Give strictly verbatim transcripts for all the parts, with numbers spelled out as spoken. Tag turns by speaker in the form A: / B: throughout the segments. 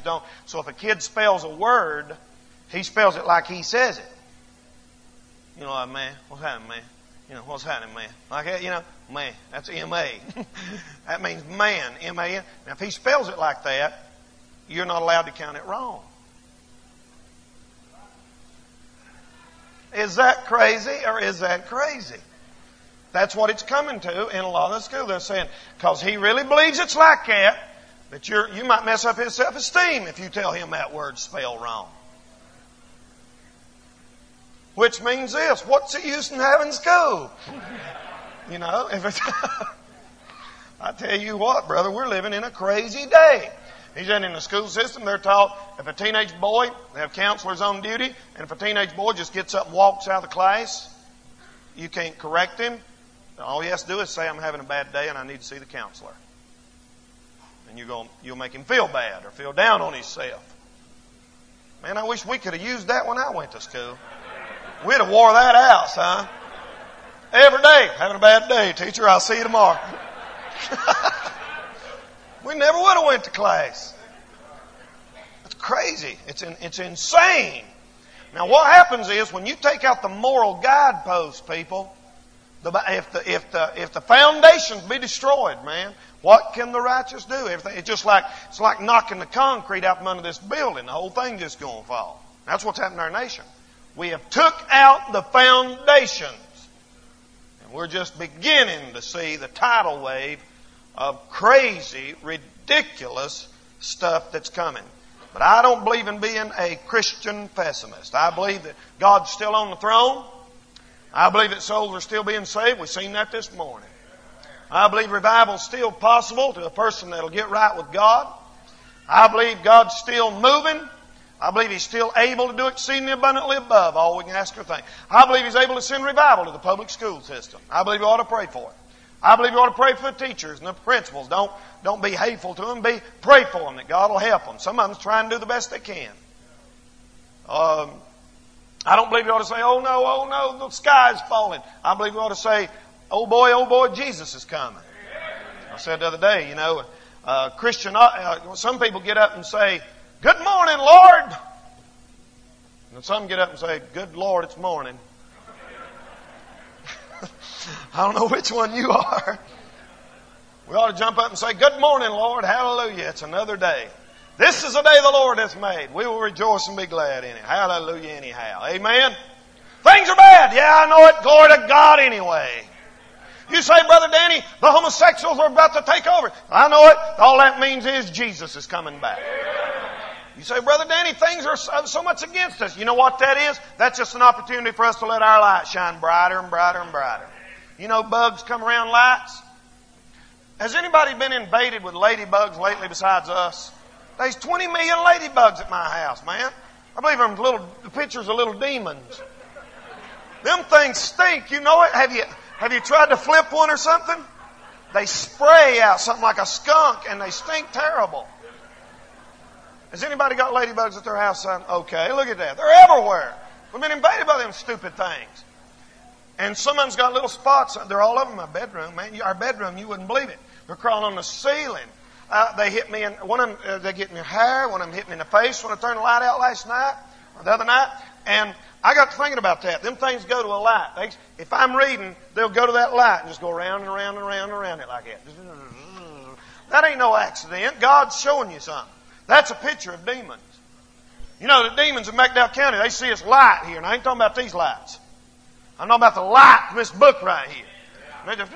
A: don't. So if a kid spells a word, he spells it like he says it. You know, like, man, what's happening, man? You know, what's happening, man? Like that, you know, man, that's M A. That means man, M A N. Now, if he spells it like that, you're not allowed to count it wrong. Is that crazy or is that crazy? That's what it's coming to in a lot of the schools. They're saying, because he really believes it's like that, that you're, you might mess up his self-esteem if you tell him that word's spelled wrong. Which means this, what's the use in having school? You know, if it's I tell you what, brother, we're living in a crazy day. He said in the school system, they're taught if a teenage boy, they have counselors on duty, and if a teenage boy just gets up and walks out of the class, you can't correct him. All he has to do is say, I'm having a bad day and I need to see the counselor. And you're going, you'll make him feel bad or feel down on himself. Man, I wish we could have used that when I went to school. We'd have wore that out, son. Every day, having a bad day, teacher, I'll see you tomorrow. We never would have went to class. It's crazy. It's in, it's insane. Now what happens is when you take out the moral guideposts, people, the, if the if the if the foundations be destroyed, man, what can the righteous do? Everything, it's just like it's like knocking the concrete out from under this building. The whole thing just going to fall. That's what's happened in our nation. We have took out the foundations, and we're just beginning to see the tidal wave of crazy, ridiculous stuff that's coming. But I don't believe in being a Christian pessimist. I believe that God's still on the throne. I believe that souls are still being saved. We've seen that this morning. I believe revival is still possible to a person that'll get right with God. I believe God's still moving. I believe He's still able to do exceedingly abundantly above all we can ask or think. I believe He's able to send revival to the public school system. I believe we ought to pray for it. I believe we ought to pray for the teachers and the principals. Don't, don't be hateful to them. Be, pray for them that God will help them. Some of them's trying to do the best they can. Um, I don't believe we ought to say, oh no, oh no, the sky's falling. I believe we ought to say, oh boy, oh boy, Jesus is coming. I said the other day, you know, uh, Christian, uh, some people get up and say, good morning, Lord. And some get up and say, good Lord, it's morning. I don't know which one you are. We ought to jump up and say, good morning, Lord. Hallelujah. It's another day. This is the day the Lord has made. We will rejoice and be glad in it. Hallelujah anyhow. Amen. Things are bad. Yeah, I know it. Glory to God anyway. You say, Brother Danny, the homosexuals are about to take over. I know it. All that means is Jesus is coming back. You say, Brother Danny, things are so much against us. You know what that is? That's just an opportunity for us to let our light shine brighter and brighter and brighter. You know bugs come around lights? Has anybody been invaded with ladybugs lately besides us? There's twenty million ladybugs at my house, man. I believe them little the pictures of little demons. Them things stink. You know it? Have you have you tried to flip one or something? They spray out something like a skunk and they stink terrible. Has anybody got ladybugs at their house, son? Okay, look at that. They're everywhere. We've been invaded by them stupid things. And some of them's got little spots. They're all over my bedroom, man. Our bedroom, you wouldn't believe it. They're crawling on the ceiling. Uh, they hit me in, one of them, uh, they get in your hair. One of them hit me in the face when I turned the light out last night, or the other night. And I got to thinking about that. Them things go to a light. They, if I'm reading, they'll go to that light and just go around and around and around and around it like that. That ain't no accident. God's showing you something. That's a picture of demons. You know, the demons in McDowell County, they see us light here. And I ain't talking about these lights. I'm talking about the light from this book right here. They just,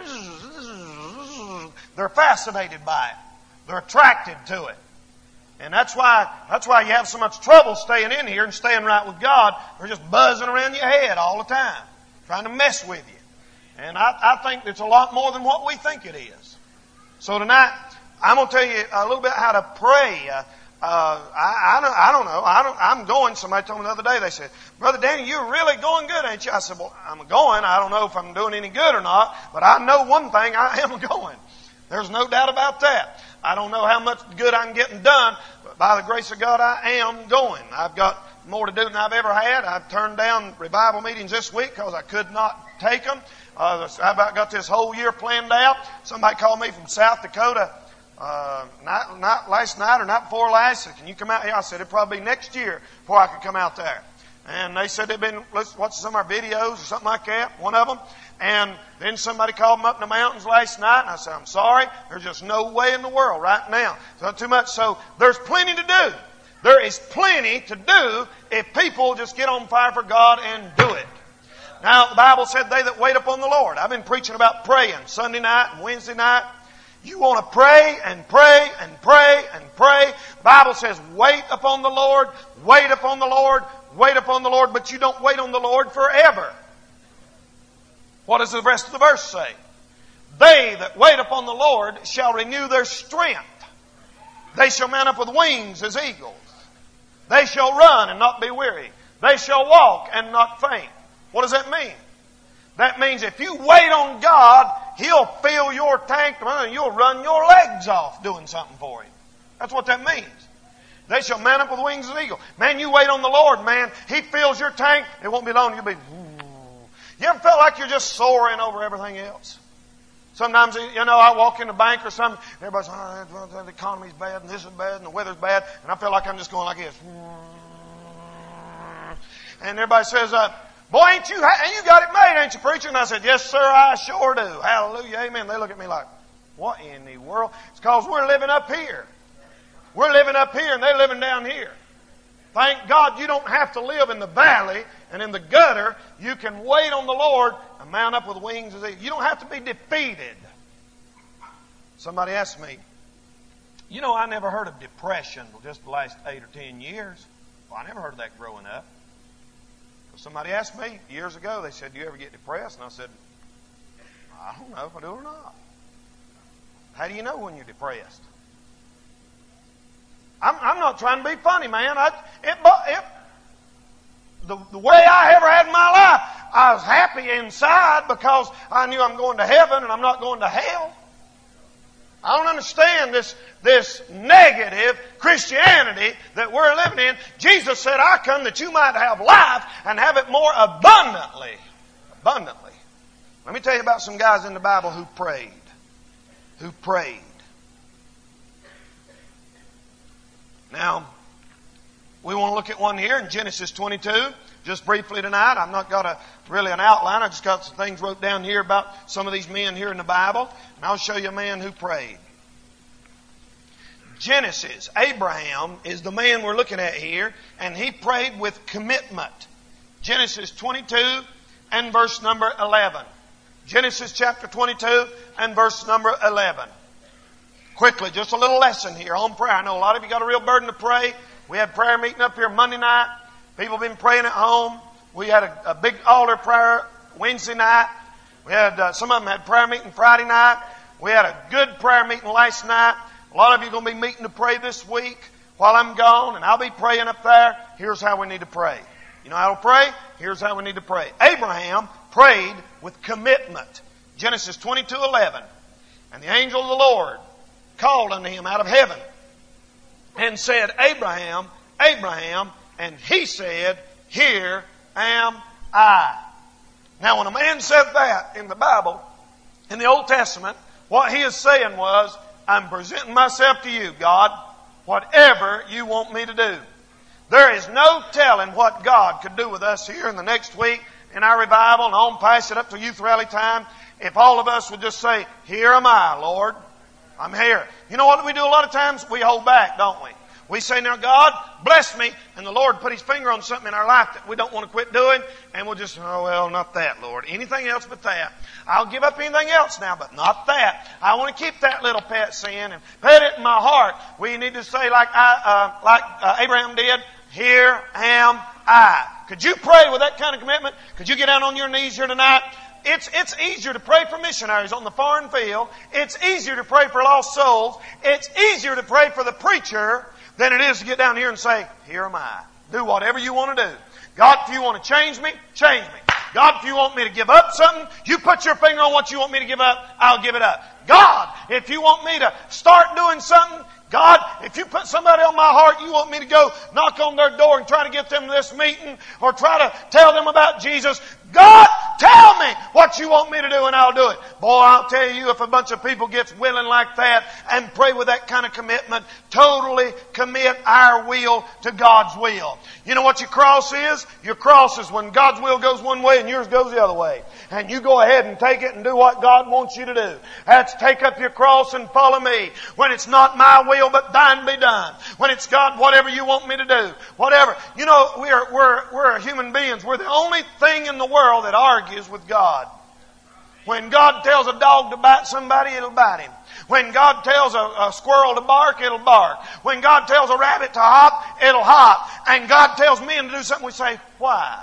A: they're fascinated by it. They're attracted to it. And that's why, that's why you have so much trouble staying in here and staying right with God. They're just buzzing around your head all the time, trying to mess with you. And I, I think it's a lot more than what we think it is. So tonight, I'm going to tell you a little bit how to pray. Uh, uh, I, I, don't, I don't know. I don't, I'm going. Somebody told me the other day, they said, Brother Danny, you're really going good, ain't you? I said, well, I'm going. I don't know if I'm doing any good or not, but I know one thing, I am going. There's no doubt about that. I don't know how much good I'm getting done, but by the grace of God, I am going. I've got more to do than I've ever had. I've turned down revival meetings this week because I could not take them. Uh, I've got this whole year planned out. Somebody called me from South Dakota uh, night, night, last night or night before last. Said, can you come out here? I said, it'll probably be next year before I could come out there. And they said they'd been watching some of our videos or something like that, one of them. And then somebody called them up in the mountains last night, and I said, I'm sorry, there's just no way in the world right now. It's not too much. So there's plenty to do. There is plenty to do if people just get on fire for God and do it. Now, the Bible said they that wait upon the Lord. I've been preaching about praying Sunday night and Wednesday night. You want to pray and pray and pray and pray. The Bible says wait upon the Lord, wait upon the Lord, wait upon the Lord, but you don't wait on the Lord forever. What does the rest of the verse say? They that wait upon the Lord shall renew their strength. They shall mount up with wings as eagles. They shall run and not be weary. They shall walk and not faint. What does that mean? That means if you wait on God, He'll fill your tank and you'll run your legs off doing something for Him. That's what that means. They shall mount up with wings as eagles. Man, you wait on the Lord, man. He fills your tank. It won't be long. You'll be... You ever felt like you're just soaring over everything else? Sometimes, you know, I walk in the bank or something, everybody's, oh, the economy's bad, and this is bad, and the weather's bad, and I feel like I'm just going like this. And everybody says, uh, boy, ain't you, ain't you got it made, ain't you, preacher? And I said, yes, sir, I sure do. Hallelujah, amen. They look at me like, what in the world? It's because we're living up here. We're living up here, and they're living down here. Thank God you don't have to live in the valley and in the gutter. You can wait on the Lord and mount up with wings as eagles. You don't have to be defeated. Somebody asked me, you know, I never heard of depression for just the last eight or ten years. Well, I never heard of that growing up. Well, somebody asked me years ago, they said, do you ever get depressed? And I said, I don't know if I do or not. How do you know when you're depressed? I'm, I'm not trying to be funny, man. I, it, it, the, the way I ever had in my life, I was happy inside because I knew I'm going to heaven and I'm not going to hell. I don't understand this, this negative Christianity that we're living in. Jesus said, I come that you might have life and have it more abundantly. Abundantly. Let me tell you about some guys in the Bible who prayed. Who prayed. Now, we want to look at one here in Genesis twenty-two, just briefly tonight. I've not got a really an outline. I just got some things wrote down here about some of these men here in the Bible. And I'll show you a man who prayed. Genesis, Abraham is the man we're looking at here, and he prayed with commitment. Genesis twenty-two and verse number eleven. Genesis chapter twenty-two and verse number eleven. Quickly, just a little lesson here on prayer. I know a lot of you got a real burden to pray. We had prayer meeting up here Monday night. People have been praying at home. We had a, a big altar prayer Wednesday night. We had uh, some of them had prayer meeting Friday night. We had a good prayer meeting last night. A lot of you are going to be meeting to pray this week while I'm gone, and I'll be praying up there. Here's how we need to pray. You know how to pray? Here's how we need to pray. Abraham prayed with commitment. Genesis twenty-two eleven. And the angel of the Lord called unto him out of heaven and said, Abraham, Abraham, and he said, here am I. Now, when a man said that in the Bible, in the Old Testament, what he is saying was, I'm presenting myself to you, God, whatever you want me to do. There is no telling what God could do with us here in the next week in our revival, and on pass it up to youth rally time, if all of us would just say, here am I, Lord. I'm here. You know what we do a lot of times? We hold back, don't we? We say, now God, bless me. And the Lord put His finger on something in our life that we don't want to quit doing. And we'll just, oh, well, not that, Lord. Anything else but that. I'll give up anything else now, but not that. I want to keep that little pet sin and put it in my heart. We need to say like I, uh, like uh, Abraham did, here am I. Could you pray with that kind of commitment? Could you get down on your knees here tonight? It's, it's easier to pray for missionaries on the foreign field. It's easier to pray for lost souls. It's easier to pray for the preacher than it is to get down here and say, here am I. Do whatever you want to do. God, if you want to change me, change me. God, if you want me to give up something, you put your finger on what you want me to give up, I'll give it up. God, if you want me to start doing something, God, if you put somebody on my heart, you want me to go knock on their door and try to get them to this meeting or try to tell them about Jesus, God, tell me what you want me to do and I'll do it. Boy, I'll tell you, if a bunch of people gets willing like that and pray with that kind of commitment, totally commit our will to God's will. You know what your cross is? Your cross is when God's will goes one way and yours goes the other way. And you go ahead and take it and do what God wants you to do. That's take up your cross and follow me. When it's not my will but thine be done. When it's God, whatever you want me to do. Whatever. You know, we're, we're, we're human beings. We're the only thing in the world that argues with God. When God tells a dog to bite somebody, it'll bite him. When God tells a, a squirrel to bark, it'll bark. When God tells a rabbit to hop, it'll hop. And God tells men to do something, we say, why?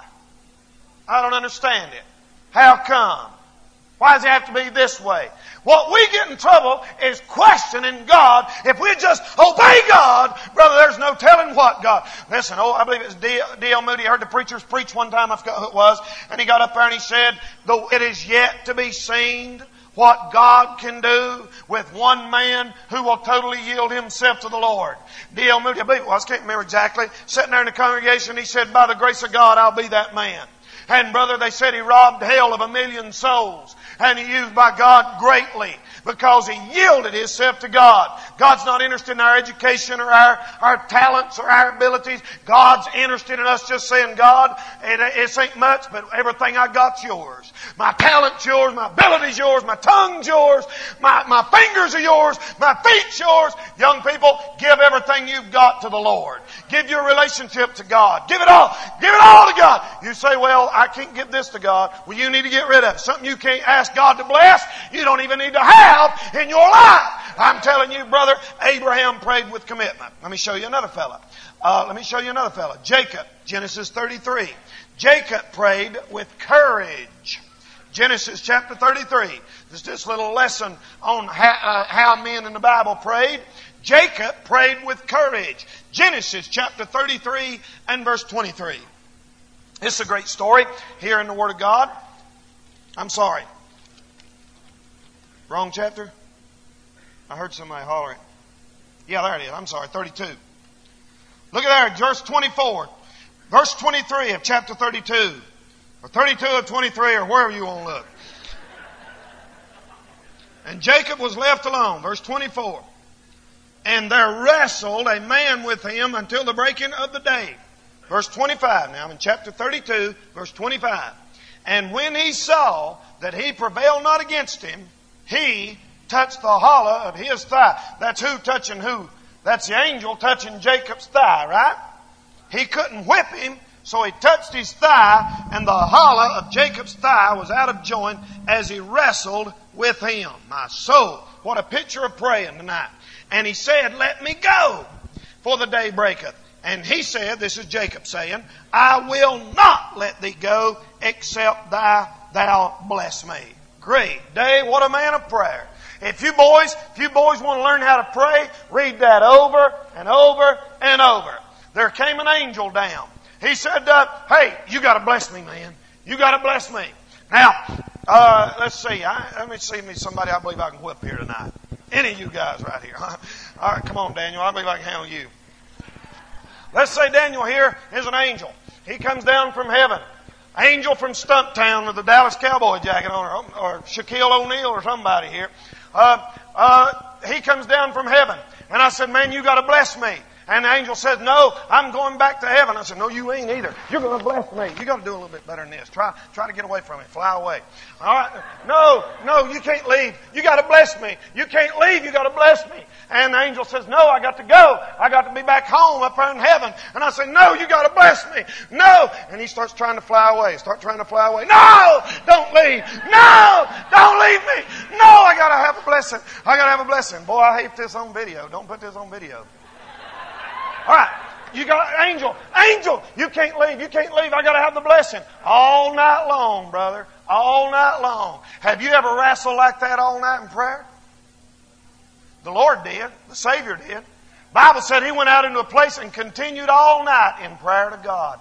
A: I don't understand it. How come? Why does it have to be this way? What we get in trouble is questioning God. If we just obey God, brother, there's no telling what God. Listen, oh, I believe it was D L Moody. I heard the preachers preach one time, I forgot who it was, and he got up there and he said, though it is yet to be seen what God can do with one man who will totally yield himself to the Lord. D L Moody, I believe it was, I can't remember exactly, sitting there in the congregation, he said, by the grace of God, I'll be that man. And brother, they said he robbed hell of a million souls. And he used by God greatly because he yielded himself to God. God's not interested in our education or our, our talents or our abilities. God's interested in us just saying, God, it, it ain't much, but everything I got's yours. My talent's yours, my ability's yours, my tongue's yours, my, my fingers are yours, my feet's yours. Young people, give everything you've got to the Lord. Give your relationship to God. Give it all. Give it all to God. You say, well, I can't give this to God. Well, you need to get rid of it. Something you can't ask God to bless, you don't even need to have in your life. I'm telling you, brother, Abraham prayed with commitment. Let me show you another fella. Uh, let me show you another fella. Jacob, Genesis thirty-three. Jacob prayed with courage. Genesis chapter thirty-three. There's this little lesson on how, uh, how men in the Bible prayed. Jacob prayed with courage. Genesis chapter thirty-three and verse twenty-three. This is a great story here in the Word of God. I'm sorry. Wrong chapter? I heard somebody hollering. Yeah, there it is. I'm sorry, thirty-two. Look at there, verse twenty-four. Verse twenty-three of chapter thirty-two. Or thirty-two of twenty-three, or wherever you want to look. And Jacob was left alone. Verse twenty-four. And there wrestled a man with him until the breaking of the day. Verse twenty-five. Now I'm in chapter thirty-two, verse twenty-five. And when he saw that he prevailed not against him, he touched the hollow of his thigh. That's who touching who? That's the angel touching Jacob's thigh, right? He couldn't whip him, so he touched his thigh, and the hollow of Jacob's thigh was out of joint as he wrestled with him. My soul, what a picture of praying tonight. And he said, let me go, for the day breaketh. And he said, this is Jacob saying, I will not let thee go, except thou, thou bless me. Great day, what a man of prayer. If you boys, if you boys want to learn how to pray, read that over and over and over. There came an angel down. He said, uh, hey, you got to bless me, man. You got to bless me. Now, uh, let's see. I, let me see me somebody I believe I can whip here tonight. Any of you guys right here. All right, come on, Daniel. I believe I can handle you. Let's say Daniel here is an angel. He comes down from heaven. Angel from Stumptown with the Dallas Cowboy jacket on, or, or Shaquille O'Neal or somebody here. Uh, uh, he comes down from heaven. And I said, man, you got to bless me. And the angel says, no, I'm going back to heaven. I said, no, you ain't either. You're going to bless me. You got to do a little bit better than this. Try, try to get away from me. Fly away. All right. No, no, you can't leave. You got to bless me. You can't leave. You got to bless me. And the angel says, no, I got to go. I got to be back home up there in heaven. And I say, no, you got to bless me. No. And he starts trying to fly away. Start trying to fly away. No, don't leave. No, don't leave me. No, I got to have a blessing. I got to have a blessing. Boy, I hate this on video. Don't put this on video. All right, you got angel, angel. You can't leave. You can't leave. I got to have the blessing all night long, brother. All night long. Have you ever wrestled like that all night in prayer? The Lord did. The Savior did. The Bible said He went out into a place and continued all night in prayer to God.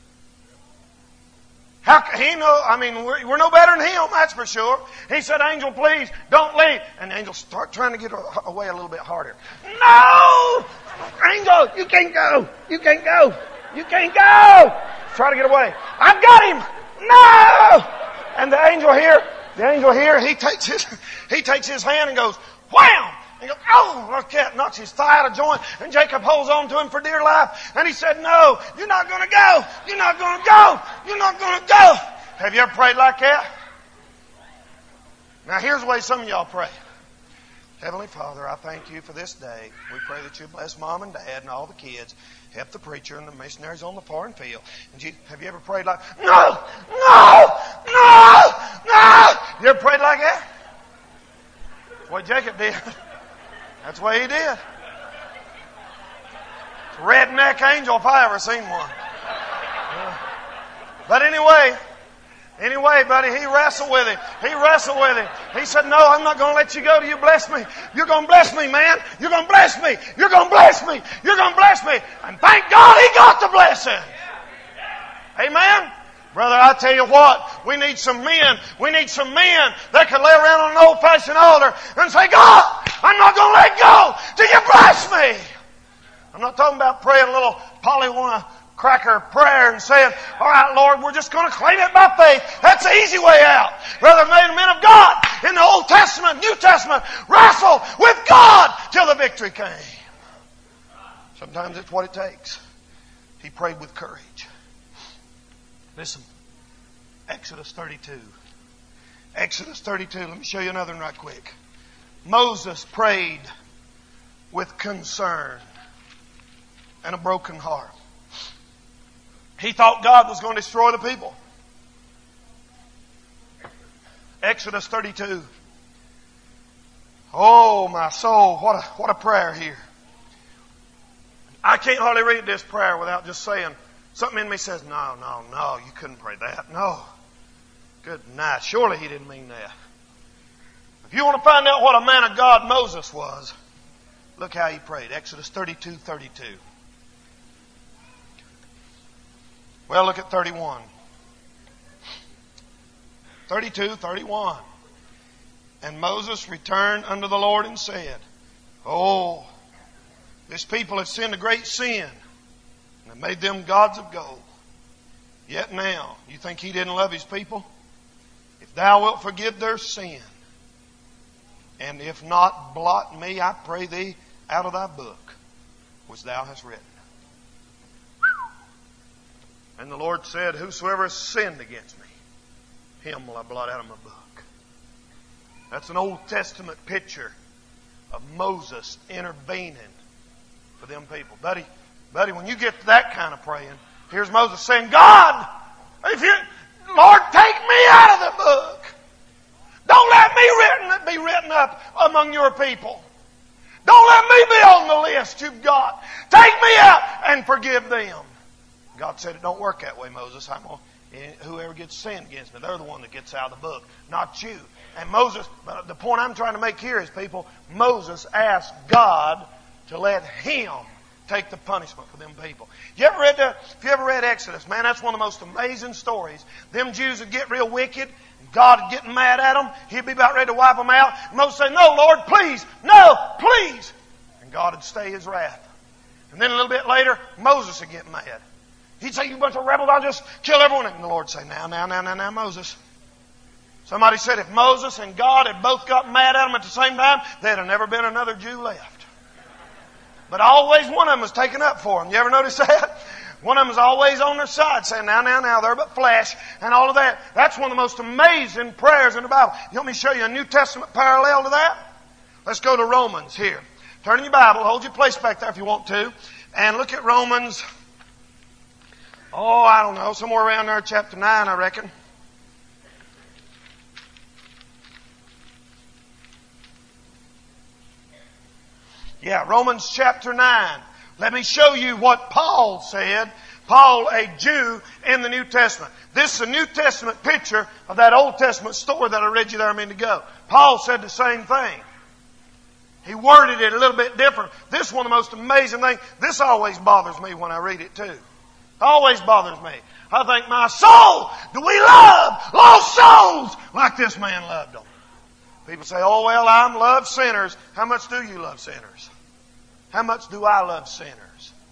A: How he know? I mean, we're, we're no better than Him, that's for sure. He said, "Angel, please don't leave." And the angel start trying to get away a little bit harder. No, angel, you can't go. You can't go. You can't go. Try to get away. I've got him. No, And the angel here, the angel here, he takes his, he takes his hand and goes, wham! And he goes, oh, the cat knocks his thigh out of joint, and Jacob holds on to him for dear life. And he said, no, you're not going to go. You're not going to go. You're not going to go. Have you ever prayed like that? Now here's the way some of y'all pray. Heavenly Father, I thank you for this day. We pray that you bless Mom and Dad and all the kids. Help the preacher and the missionaries on the foreign field. And you, have you ever prayed like, no, no, no, no? You ever prayed like that? That's what Jacob did. That's what he did. Redneck angel if I ever seen one. But anyway, Anyway, buddy, he wrestled with him. He wrestled with him. He said, no, I'm not going to let you go till you bless me. You're going to bless me, man. You're going to bless me. You're going to bless me. You're going to bless me. And thank God he got the blessing. Amen? Brother, I tell you what, we need some men. We need some men that can lay around on an old-fashioned altar and say, God, I'm not going to let go till you bless me. I'm not talking about praying a little Pollyanna cracker prayer and saying, all right, Lord, we're just going to claim it by faith. That's the easy way out. Brother, men of God in the Old Testament, New Testament, wrestle with God till the victory came. Sometimes it's what it takes. He prayed with courage. Listen, Exodus thirty-two. Exodus thirty-two. Let me show you another one right quick. Moses prayed with concern and a broken heart. He thought God was going to destroy the people. Exodus thirty-two. Oh, my soul, what a, what a prayer here. I can't hardly read this prayer without just saying, something in me says, no, no, no, you couldn't pray that. No. Good night. Surely he didn't mean that. If you want to find out what a man of God Moses was, look how he prayed. Exodus thirty-two thirty-two. Well, look at thirty-one. thirty-two thirty-one. And Moses returned unto the Lord and said, oh, this people have sinned a great sin and have made them gods of gold. Yet now, you think he didn't love his people? If thou wilt forgive their sin, and if not, blot me, I pray thee, out of thy book, which thou hast written. And the Lord said, whosoever has sinned against me, him will I blot out of my book. That's an Old Testament picture of Moses intervening for them people. Buddy, buddy, when you get to that kind of praying, here's Moses saying, God, if you, Lord, take me out of the book. Don't let me written, be written up among your people. Don't let me be on the list you've got. Take me out and forgive them. God said it don't work that way, Moses. I'm gonna, whoever gets sinned against me, they're the one that gets out of the book, not you. And Moses, but the point I'm trying to make here is, people, Moses asked God to let him take the punishment for them people. You ever read the, if you ever read Exodus, man, that's one of the most amazing stories. Them Jews would get real wicked. God would get mad at them. He'd be about ready to wipe them out. And Moses would say, no, Lord, please, no, please. And God would stay his wrath. And then a little bit later, Moses would get mad. He'd say, you bunch of rebels, I'll just kill everyone. And the Lord would say, now, now, now, now, now, Moses. Somebody said if Moses and God had both got mad at them at the same time, there'd have never been another Jew left. But always one of them was taken up for them. You ever notice that? One of them was always on their side saying, now, now, now, they're but flesh and all of that. That's one of the most amazing prayers in the Bible. You want me to show you a New Testament parallel to that? Let's go to Romans here. Turn in your Bible, hold your place back there if you want to, and look at Romans. Oh, I don't know, somewhere around there, chapter nine, I reckon. Yeah, Romans chapter nine. Let me show you what Paul said. Paul, a Jew in the New Testament. This is a New Testament picture of that Old Testament story that I read you there a minute ago. Paul said the same thing. He worded it a little bit different. This is one of the most amazing things. This always bothers me when I read it too. Always bothers me. I think, my soul, do we love lost souls like this man loved them? People say, oh, well, I love sinners. How much do you love sinners? How much do I love sinners?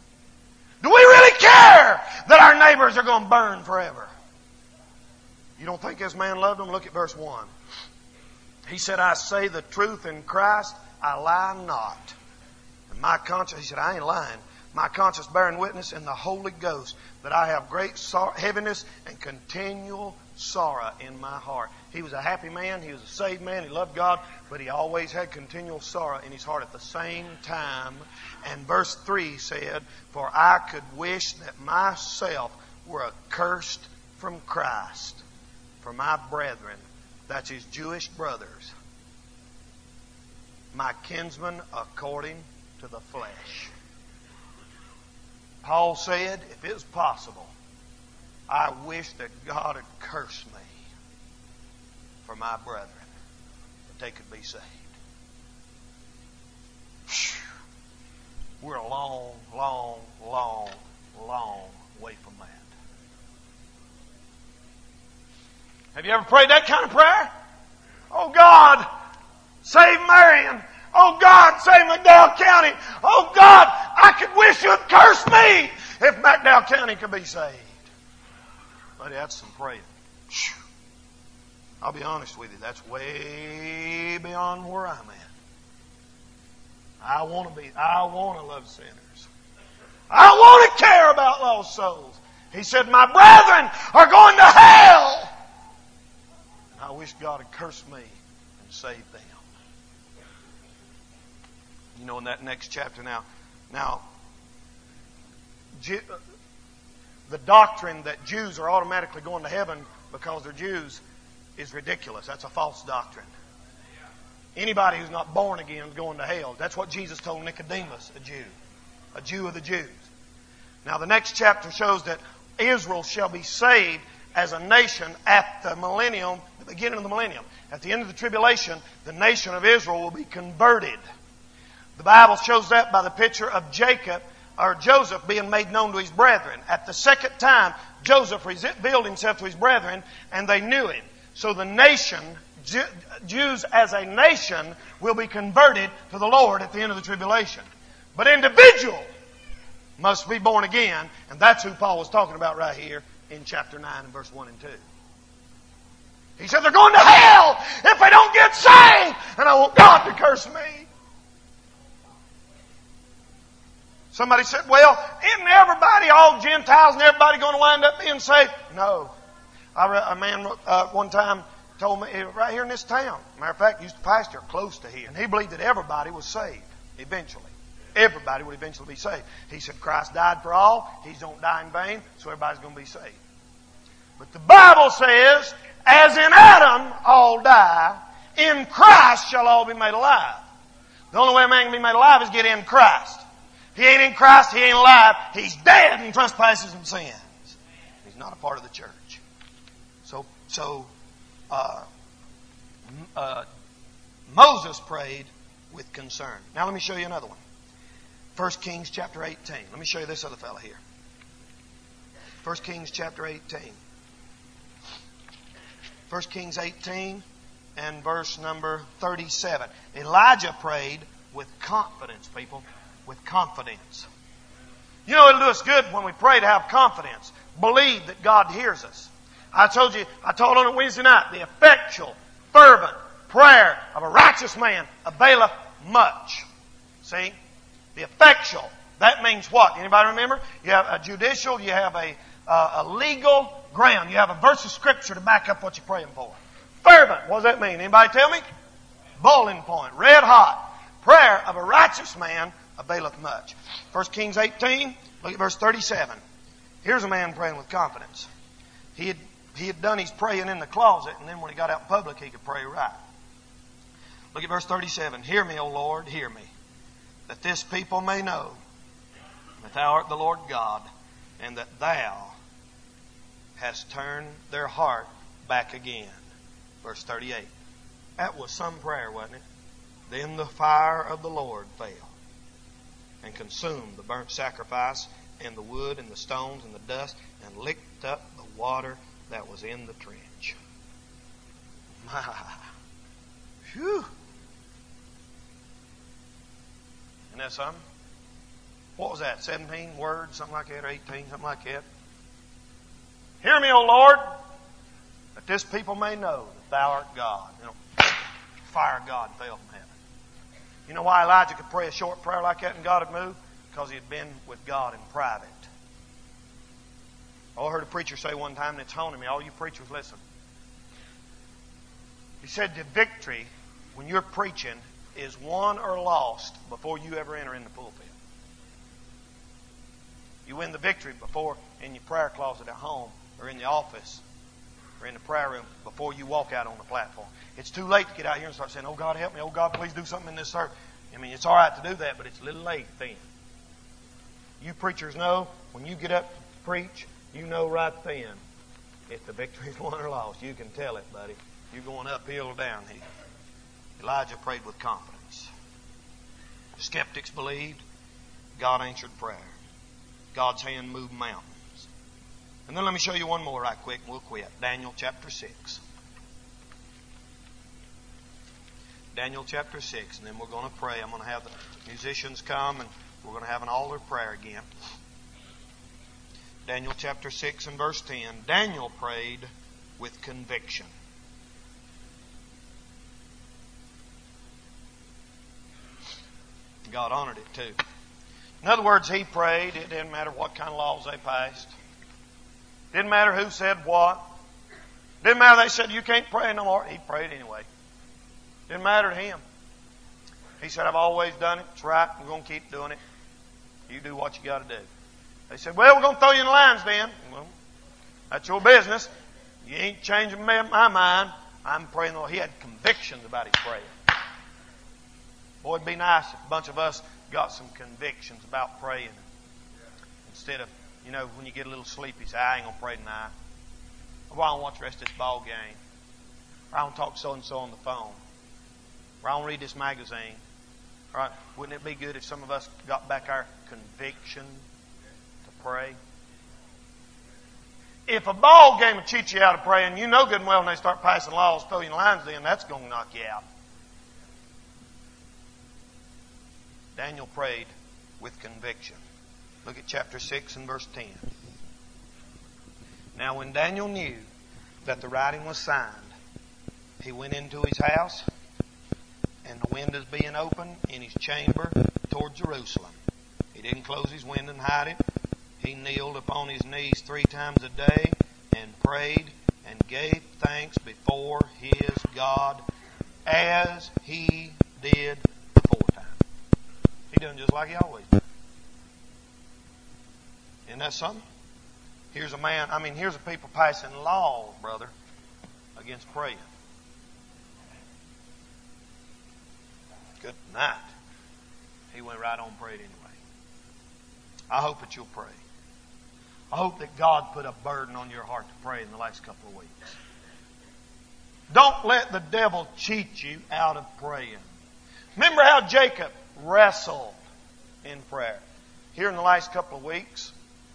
A: Do we really care that our neighbors are going to burn forever? You don't don't think this man loved them? Look at verse one. He said, I say the truth in Christ, I lie not. And my conscience, he said, I ain't lying. My conscience bearing witness in the Holy Ghost that I have great sor- heaviness and continual sorrow in my heart. He was a happy man. He was a saved man. He loved God. But he always had continual sorrow in his heart at the same time. And verse three said, for I could wish that myself were accursed from Christ for my brethren, that's his Jewish brothers, my kinsmen according to the flesh. Paul said, if it was possible, I wish that God had cursed me for my brethren, that they could be saved. We're a long, long, long, long way from that. Have you ever prayed that kind of prayer? Oh God, save Marion. Oh God, save McDowell County. Oh God, I could wish you'd curse me if McDowell County could be saved. Buddy, that's some praying. I'll be honest with you, that's way beyond where I'm at. I want to be, I want to love sinners. I want to care about lost souls. He said, my brethren are going to hell. I wish God had cursed me and saved them. You know, in that next chapter now, now, the doctrine that Jews are automatically going to heaven because they're Jews is ridiculous. That's a false doctrine. Anybody who's not born again is going to hell. That's what Jesus told Nicodemus, a Jew, a Jew of the Jews. Now, the next chapter shows that Israel shall be saved as a nation at the millennium, the beginning of the millennium. At the end of the tribulation, the nation of Israel will be converted. The Bible shows that by the picture of Jacob or Joseph being made known to his brethren. At the second time, Joseph revealed himself to his brethren, and they knew him. So the nation, Jews as a nation, will be converted to the Lord at the end of the tribulation. But individual must be born again, and that's who Paul was talking about right here in chapter nine and verse one and two. He said they're going to hell if they don't get saved, and I want God to curse me. Somebody said, well, isn't everybody, all Gentiles and everybody going to wind up being saved? No. I read, a man uh, one time told me, right here in this town, matter of fact, used to pastor close to here, and he believed that everybody was saved eventually. Everybody would eventually be saved. He said Christ died for all. He don't die in vain, so everybody's going to be saved. But the Bible says, as in Adam all die, in Christ shall all be made alive. The only way a man can be made alive is get in Christ. If he ain't in Christ, he ain't alive. He's dead in trespasses and sins. He's not a part of the church. So, so uh, uh, Moses prayed with concern. Now let me show you another one. First Kings chapter eighteen. Let me show you this other fellow here. First Kings chapter eighteen. First Kings eighteen and verse number thirty-seven. Elijah prayed with confidence, people. With confidence. You know, it'll do us good when we pray to have confidence. Believe that God hears us. I told you, I told on it Wednesday night, the effectual, fervent prayer of a righteous man availeth much. See? The effectual. That means what? Anybody remember? You have a judicial, you have a, uh, a legal ground. You have a verse of Scripture to back up what you're praying for. Fervent. What does that mean? Anybody tell me? Boiling point. Red hot. Prayer of a righteous man availeth much. First Kings eighteen, look at verse thirty-seven. Here's a man praying with confidence. He had, he had done his praying in the closet, and then when he got out in public, he could pray right. Look at verse thirty-seven. Hear me, O Lord, hear me, that this people may know that thou art the Lord God, and that thou hast turned their heart back again. Verse thirty-eight. That was some prayer, wasn't it? Then the fire of the Lord fell and consumed the burnt sacrifice and the wood and the stones and the dust and licked up the water that was in the trench. My. Phew. Isn't that something? What was that? seventeen words, something like that, or eighteen, something like that. Hear me, O Lord. that this people may know that thou art God. You know, fire of God fell from heaven. You know why Elijah could pray a short prayer like that and God would move? Because he had been with God in private. Oh, I heard a preacher say one time, and it's haunting me. All you preachers, listen. He said the victory, when you're preaching, is won or lost before you ever enter in the pulpit. You win the victory before in your prayer closet at home or in the office or in the prayer room before you walk out on the platform. It's too late to get out here and start saying, oh, God, help me. Oh, God, please do something in this service. I mean, it's all right to do that, but it's a little late then. You preachers know when you get up to preach, you know right then if the victory is won or lost. You can tell it, buddy. You're going uphill or downhill. Elijah prayed with confidence. The skeptics believed. God answered prayer. God's hand moved mountains. And then let me show you one more right quick and we'll quit. Daniel chapter six. Daniel chapter six, and then we're going to pray. I'm going to have the musicians come and we're going to have an altar prayer again. Daniel chapter six and verse ten. Daniel prayed with conviction. God honored it too. In other words, he prayed. It didn't matter what kind of laws they passed. Didn't matter who said what. Didn't matter they said you can't pray no more. He prayed anyway. Didn't matter to him. He said, I've always done it. It's right. We're going to keep doing it. You do what you got to do. They said, well, we're going to throw you in the lion's den. Well, that's your business. You ain't changing my mind. I'm praying the Lord. He had convictions about his prayer. Boy, it'd be nice if a bunch of us got some convictions about praying. Instead of, you know, when you get a little sleepy, say, I ain't going to pray tonight. Or I don't watch the rest of this ball game. Or I don't talk so-and-so on the phone. Or I don't read this magazine. All right, wouldn't it be good if some of us got back our conviction to pray? If a ball game will cheat you out of praying, you know good and well when they start passing laws, throw you in lines, then that's going to knock you out. Daniel prayed with conviction. Look at chapter six and verse ten. Now when Daniel knew that the writing was signed, he went into his house, and the windows being open in his chamber toward Jerusalem. He didn't close his window and hide it. He kneeled upon his knees three times a day and prayed and gave thanks before his God as he did aforetime. He done just like he always did. Isn't that something? Here's a man, I mean, here's a people passing laws, brother, against praying. Good night. He went right on and prayed anyway. I hope that you'll pray. I hope that God put a burden on your heart to pray in the last couple of weeks. Don't let the devil cheat you out of praying. Remember how Jacob wrestled in prayer. Here in the last couple of weeks,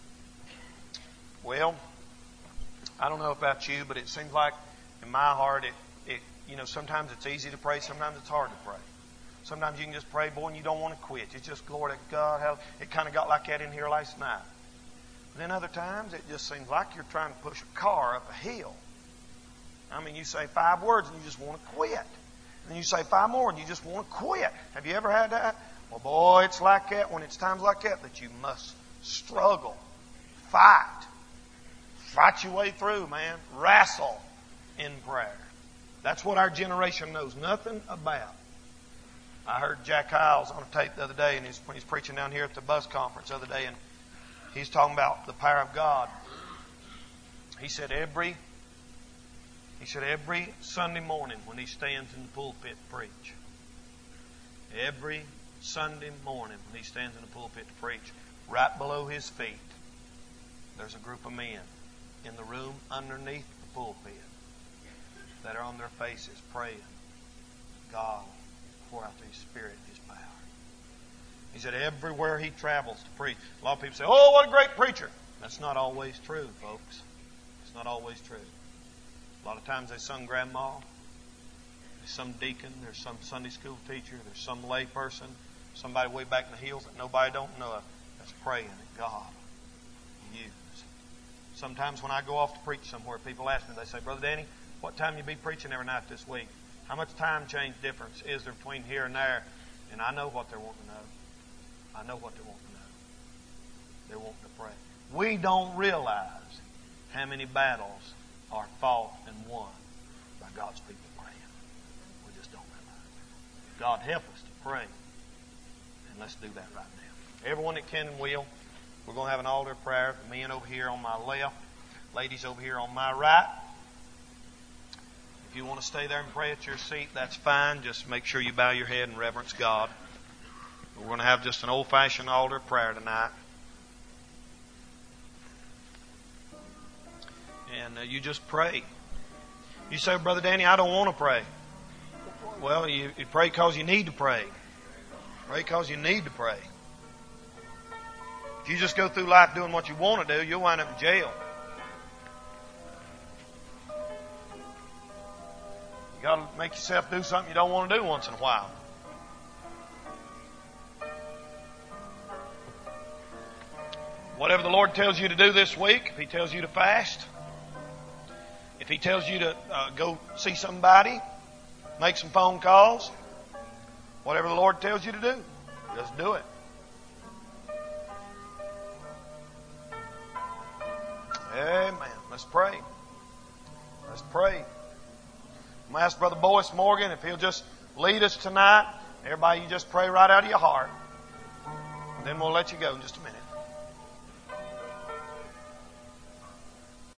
A: well, I don't know about you, but it seems like in my heart, it, it you know, sometimes it's easy to pray, sometimes it's hard to pray. Sometimes you can just pray, boy, and you don't want to quit. It's just, glory to God. How it kind of got like that in here last night. But then other times, it just seems like you're trying to push a car up a hill. I mean, you say five words and you just want to quit. And you say five more and you just want to quit. Have you ever had that? Well, boy, it's like that when it's times like that that you must struggle, fight, fight your way through, man. Wrestle in prayer. That's what our generation knows nothing about. I heard Jack Hiles on a tape the other day, and he's, when he's preaching down here at the bus conference the other day, and he's talking about the power of God. He said every, he said every Sunday morning when he stands in the pulpit to preach, every Sunday morning when he stands in the pulpit to preach, right below his feet, there's a group of men in the room underneath the pulpit that are on their faces praying, God, pour out His Spirit and His power. He said everywhere he travels to preach. A lot of people say, oh, what a great preacher. That's not always true, folks. It's not always true. A lot of times they sung grandma. There's some deacon. There's some Sunday school teacher. There's some lay person. Somebody way back in the hills that nobody don't know of that's praying that God use. Sometimes when I go off to preach somewhere, people ask me, they say, Brother Danny, what time you be preaching every night this week? How much time change difference is there between here and there? And I know what they're wanting to know. I know what they're wanting to know. They're wanting to pray. We don't realize how many battles are fought and won by God's people praying. We just don't realize. God help us to pray. And let's do that right now. Everyone that can and will, we're going to have an altar of prayer. The men over here on my left, ladies over here on my right. If you want to stay there and pray at your seat, that's fine. Just make sure you bow your head and reverence God. We're going to have just an old-fashioned altar of prayer tonight. And uh, you just pray. You say, Brother Danny, I don't want to pray. Well, you, you pray because you need to pray. Pray because you need to pray. If you just go through life doing what you want to do, you'll wind up in jail. You got to make yourself do something you don't want to do once in a while. Whatever the Lord tells you to do this week, if He tells you to fast, if He tells you to uh, go see somebody, make some phone calls, whatever the Lord tells you to do, just do it. Amen. Let's pray. Let's pray. I'm going to ask Brother Boyce Morgan if he'll just lead us tonight. Everybody, you just pray right out of your heart. And then we'll let you go in just a minute.